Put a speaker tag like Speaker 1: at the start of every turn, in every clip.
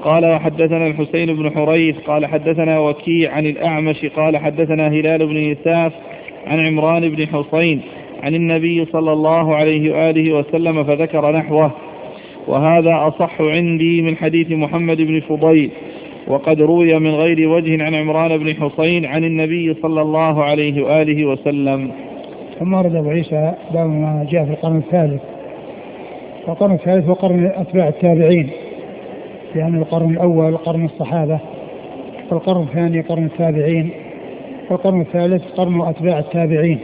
Speaker 1: قال وحدثنا الحسين بن حريث قال حدثنا وكيع عن الأعمش قال حدثنا هلال بن يساف عن عمران بن حسين عن النبي صلى الله عليه وآله وسلم فذكر نحوه، وهذا أصح عندي من حديث محمد بن فضيل، وقد روي من غير وجه عن عمران بن حسين عن النبي صلى الله عليه وآله وسلم.
Speaker 2: ثم ورد أبو عيسى باب ما جاء في القرن الثالث. والقرن الثالث هو قرن أتباع التابعين، يعني القرن الأول قرن الصحابة، والقرن الثاني قرن التابعين، والقرن الثالث قرن أتباع التابعين.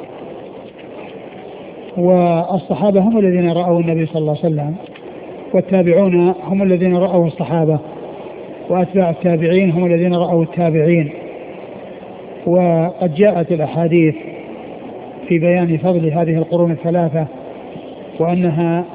Speaker 2: والصحابة هم الذين رأوا النبي صلى الله عليه وسلم، والتابعون هم الذين رأوا الصحابة، وأتباع التابعين هم الذين رأوا التابعين. وقد جاءت الأحاديث في بيان فضل هذه القرون الثلاثة، وأنها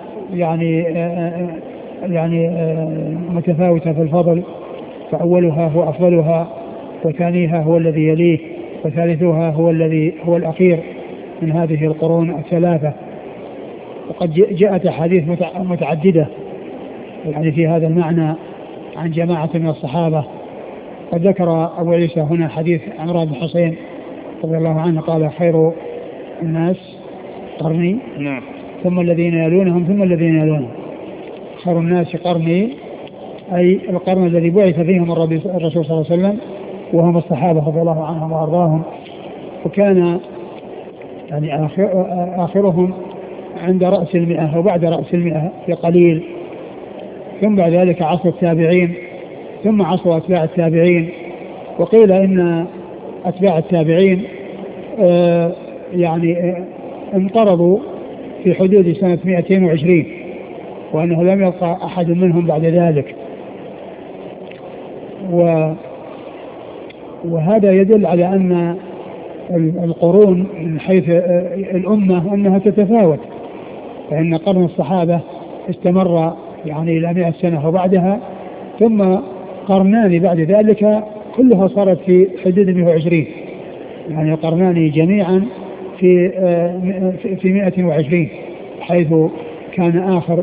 Speaker 2: يعني متفاوتة في الفضل، فأولها هو أفضلها، وثانيها هو الذي يليه، وثالثها هو الأخير من هذه القرون الثلاثة. وقد جاءت أحاديث متعددة يعني في هذا المعنى عن جماعة من الصحابة. قد ذكر أبو عيسى هنا حديث عمران بن حسين رضي الله عنه قال خير الناس قرني ثم الذين يلونهم ثم الذين يلونهم. خير الناس قرني أي القرن الذي بعث فيهم الرسول صلى الله عليه وسلم، وهم الصحابة رضي الله عنهم وأرضاهم. وكان يعني آخرهم عند رأس 100 وبعد رأس 100 بقليل، ثم بعد ذلك عصر التابعين، ثم عصر أتباع التابعين. وقيل إن أتباع التابعين يعني انقرضوا في حدود سنة 220، وأنه لم يبقى أحد منهم بعد ذلك. وهذا يدل على أن القرون من حيث الأمة أنها تتفاوت، فإن قرن الصحابة استمر يعني إلى 100 سنة وبعدها، ثم قرنان بعد ذلك كلها صارت في حدود 120، يعني القرنان جميعا في 120، حيث كان آخر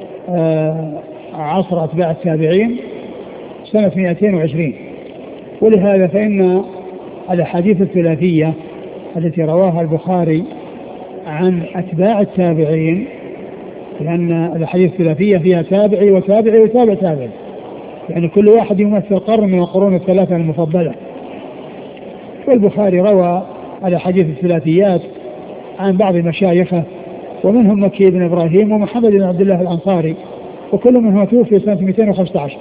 Speaker 2: عصر أتباع التابعين سنة 220. ولهذا فإن الأحاديث الثلاثية التي رواها البخاري عن أتباع التابعين، لأن الأحاديث الثلاثية فيها تابعي وتابعي وتابع تابعي، يعني كل واحد يمثل قرن من القرون الثلاثة المفضلة. والبخاري روى الأحاديث الثلاثيات عن بعض مشايخه، ومنهم مكي بن إبراهيم ومحمد بن عبد الله الأنصاري، وكل منهم توفي سنة 215.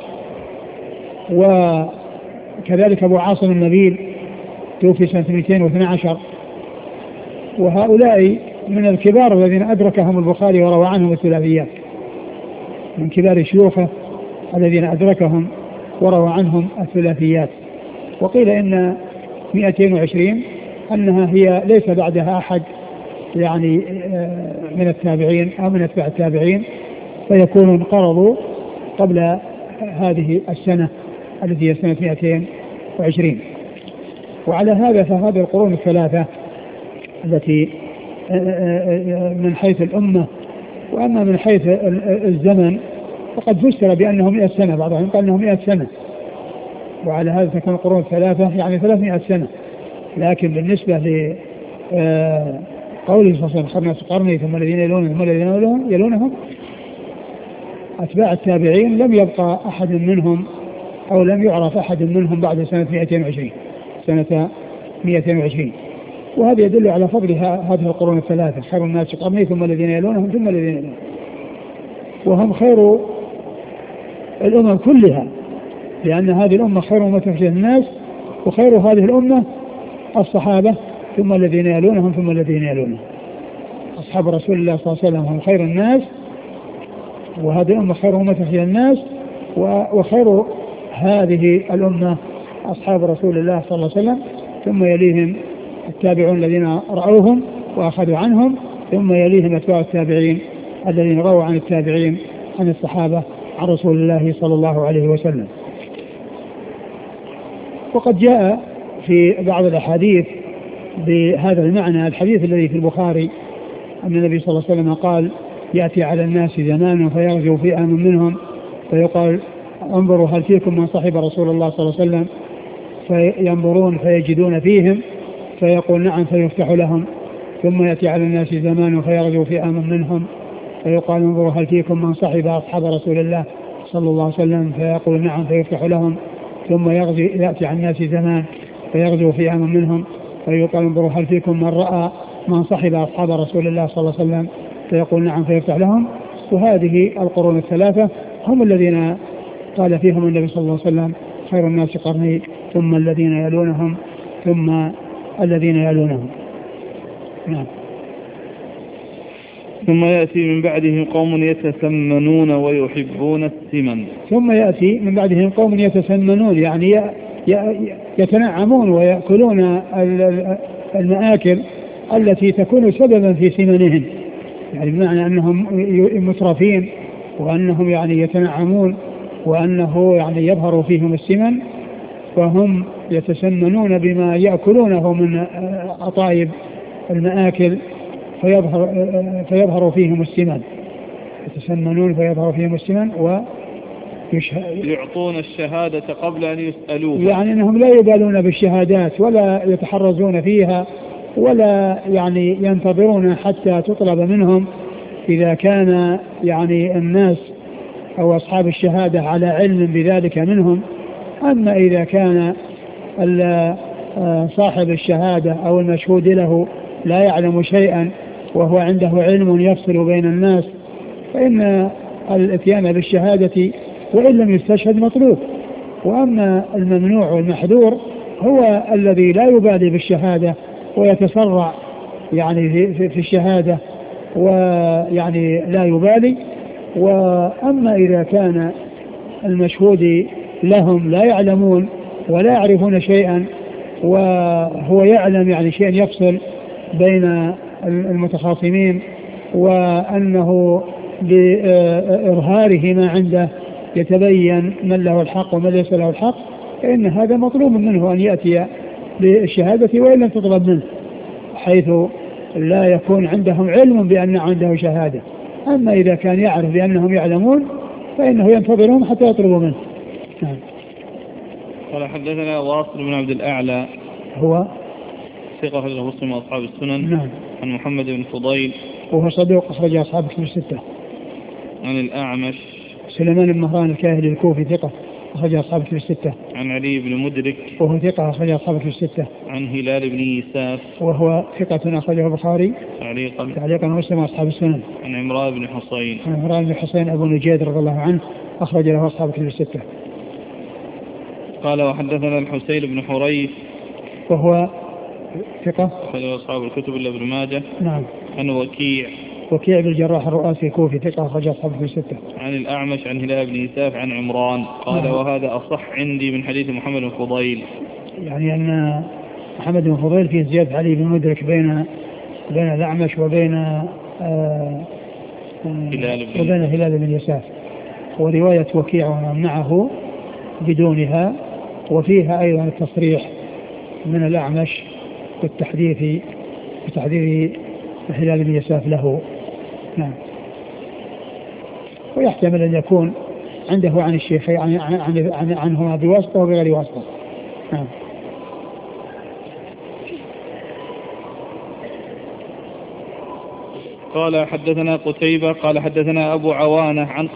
Speaker 2: وكذلك أبو عاصم النبيل توفي سنة 212. وهؤلاء من الكبار الذين أدركهم البخاري وروى عنهم الثلاثيات، من كبار شيوخه الذين أدركهم وروى عنهم الثلاثيات. وقيل إن 220 أنها هي ليس بعدها أحد يعني من التابعين أو من أتباع التابعين، فيكونوا انقرضوا قبل هذه السنة التي هي سنة 220. وعلى هذا فهذه القرون الثلاثة التي من حيث الأمة، وأما من حيث الزمن فقد فسر بأنه 100 سنة، بعضهم قال أنه 100 سنة، وعلى هذا تكون القرون الثلاثة يعني 300 سنة. لكن بالنسبة لقوله صلى الله عليه وسلم خير الناس قرني ثم الذين يلونهم ثم الذين يلونهم، أتباع التابعين لم يبقى أحد منهم أو لم يعرف أحد منهم بعد سنة 220. وهذا يدل على فضل هذه القرون الثلاثة، خير الناس قرني ثم الذين يلونهم ثم الذين يلونهم، وهم خير الأمم كلها، لأن هذه الأمة خير أمة في الناس، وخير هذه الأمة الصحابة ثم الذين يلونهم ثم الذين يلونهم. أصحاب رسول الله صلى الله عليه وسلم هم خير الناس، وهذه الأمة خير أمة في الناس، وخير هذه الأمة أصحاب رسول الله صلى الله عليه وسلم، ثم يليهم التابعون الذين رأوهم وأخذوا عنهم، ثم يليهم أتباع التابعين الذين رووا عن التابعين عن الصحابة عن رسول الله صلى الله عليه وسلم. وقد جاء في بعض الأحاديث بهذا المعنى، الحديث الذي في البخاري أن النبي صلى الله عليه وسلم قال: يأتي على الناس زمان فيرجو فئام منهم فيقال انظروا هل فيكم من صحب رسول الله صلى الله عليه وسلم، فينظرون فيجدون فيهم فيقول نعم فيفتح لهم، ثم يأتي على الناس زمان فيرجو فئام منهم فيقال انظروا هل فيكم من صحب أصحاب رسول الله صلى الله عليه وسلم، فيقول نعم فيفتح لهم، ثم يأتي على الناس زمان فيغزو فئام منهم فيقال انظروا هل فيكم من رأى من صحب أصحاب رسول الله صلى الله عليه وسلم، فيقول نعم فيفتح لهم. وهذه القرون الثلاثة هم الذين قال فيهم النبي صلى الله عليه وسلم خير الناس قرني ثم الذين يلونهم ثم الذين يلونهم. نعم.
Speaker 1: ثم يأتي من بعدهم قوم يتسمنون ويحبون السمن.
Speaker 2: ثم يأتي من بعدهم قوم يتسمنون يعني يتنعمون ويأكلون المآكل التي تكون سببا في سمنهم، يعني بمعنى أنهم مترفين وأنهم يعني يتنعمون وأنه يعني يظهر فيهم السمن، فهم يتسمنون بما يأكلونه من أطايب المآكل فيظهر فيهم السمن، يتسمنون فيظهر فيهم السمن
Speaker 1: يعطون الشهادة قبل أن يسألوها،
Speaker 2: يعني أنهم لا يبالون بالشهادات ولا يتحرزون فيها ولا يعني ينتظرون حتى تطلب منهم إذا كان يعني الناس أو أصحاب الشهادة على علم بذلك منهم. أما إذا كان صاحب الشهادة أو المشهود له لا يعلم شيئا وهو عنده علم يفصل بين الناس فإن الاتيان بالشهادة وإن لم يستشهد مطلوب. وأما الممنوع والمحذور هو الذي لا يبالي بالشهادة ويتسرع يعني في الشهادة ويعني لا يبالي. وأما إذا كان المشهود لهم لا يعلمون ولا يعرفون شيئا وهو يعلم يعني شيئا يفصل بين المتخاصمين وأنه بإظهاره ما عنده يتبين من له الحق ومن ليس له الحق، فإن هذا مطلوب منه أن يأتي بالشهادة وإن لم تطلب منه، حيث لا يكون عندهم علم بأن عنده شهادة. أما إذا كان يعرف بأنهم يعلمون فإنه ينتظرهم حتى يطلبوا منه.
Speaker 1: قال حدثنا واصل بن عبد الأعلى
Speaker 2: هو
Speaker 1: ثقة أخرجه مسلم وأصحاب السنن.
Speaker 2: نعم.
Speaker 1: عن محمد بن فضيل
Speaker 2: وهو صدوق أخرج أصحاب كتب الستة.
Speaker 1: عن الأعمش
Speaker 2: سليمان بن مهران الكاهلي الكوفي ثقة أخرج أصحاب كتب الستة.
Speaker 1: عن علي بن مدرك
Speaker 2: وهو ثقة أخرج أصحاب كتب الستة.
Speaker 1: عن هلال بن يساف وهو
Speaker 2: ثقة أخرجه البخاري تعليقا ومسلم وأصحاب السنن.
Speaker 1: عن عمران بن حصين
Speaker 2: أبو نجيد رضي الله عنه أخرج له أصحاب كتب الستة.
Speaker 1: قال وحدثنا الحسين بن حريث
Speaker 2: وهو ثقة
Speaker 1: أخرج أصحاب الكتب إلا ابن ماجه.
Speaker 2: نعم.
Speaker 1: عن وكيع
Speaker 2: بن الجراح الرؤاسي الكوفي ثقة أخرج أصحاب الكتب الستة.
Speaker 1: عن الأعمش عن هلال بن يساف عن عمران قال
Speaker 2: نعم.
Speaker 1: وهذا أصح عندي من حديث محمد بن فضيل،
Speaker 2: يعني أن محمد بن فضيل فيه زيادة علي بن مدرك بين الأعمش وبين هلال بن يساف، ورواية وكيع ومن معه بدونها، وفيها أيضا التصريح من الأعمش بالتحديث بتحديث هلال بن يساف له. نعم. ويحتمل أن يكون عنده عن الشيخين عنهما بواسطة وبغير واسطة. نعم.
Speaker 1: قال حدثنا قتيبة قال حدثنا أبو عوانة عن